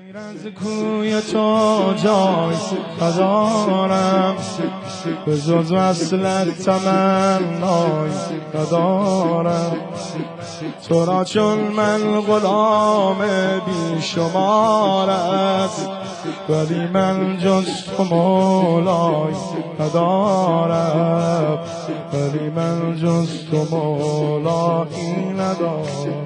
از کوی تو جای ندارم، به جز وصلت تمنای ندارم. تو را چون من غلام بی شمارت، ولی من جز تو مولای ندارم، ولی من جز تو مولایی ندارم.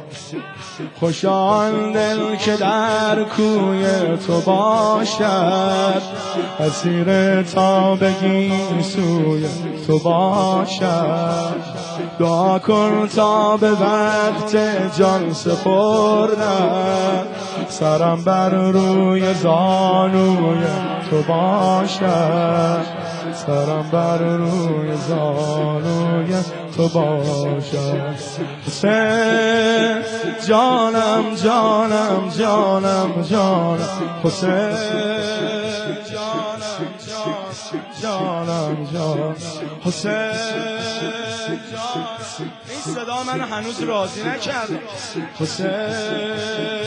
خوشا آن دل که در کوی تو باشد، اسیر تابگی سوی تو باشد. دعا کن تا به وقت جان سپردن، سرم بر روی زانوی تو باشد، سرم بر روی زانوی تو باشد. حسین جانم جانم جانم جانم، حسین جانم جانم جانم، حسین جانم. این صدا من هنوز راضی نکرده. حسین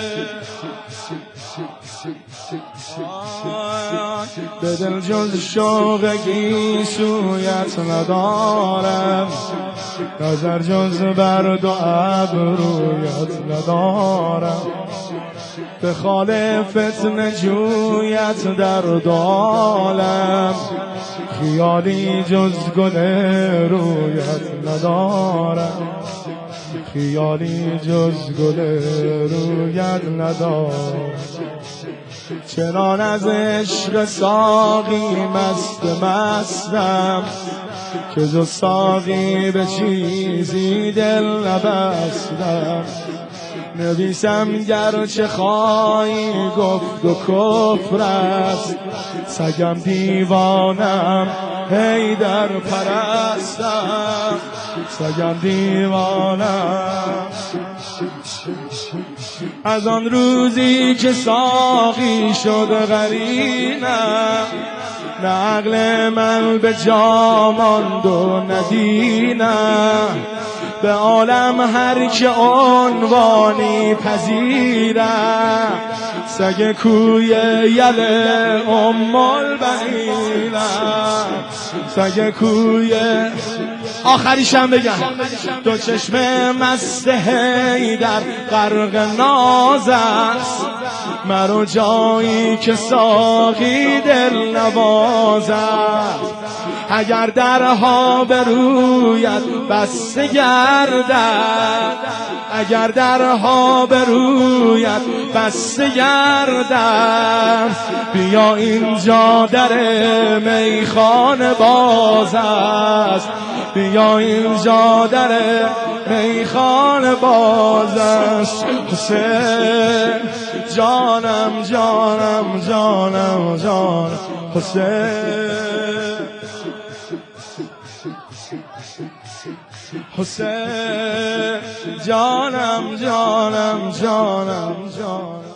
به دل جز شوق گیسویت ندارم، نظر جز بر دو ابرویت ندارم. به خال فتنه جویت در دو عالم، خیالی جز گل رویت ندارم، خیالی جز گل رویت ندارم. چنان از عشق ساقی مست مستم، که جز ساقی به چیزی دل نبستم. نویسم گرچه خواهی گفت و کفر است، سگم دیوانم هی در پرستم، سگم دیوانم. از آن روزی که ساقی شد قرینم، نه عقل من به جا ماند و ندینم. به عالم هر که عنوانی پذیرم، سگ کوی یل ام البنینم، سگ کوی. آخریشم بگم، دو چشم مست حیدر غرق ناز است، مرو جایی که ساقی دل نواز است. اگر درها به رویت بسته گردد، اگر درها به رویت بسته گردد، بیا اینجا در میخانه باز است، بیا اینجا در میخانه باز است. حسین جانم جانم جانم جانم، حسین حسین جانم جانم جانم جانم.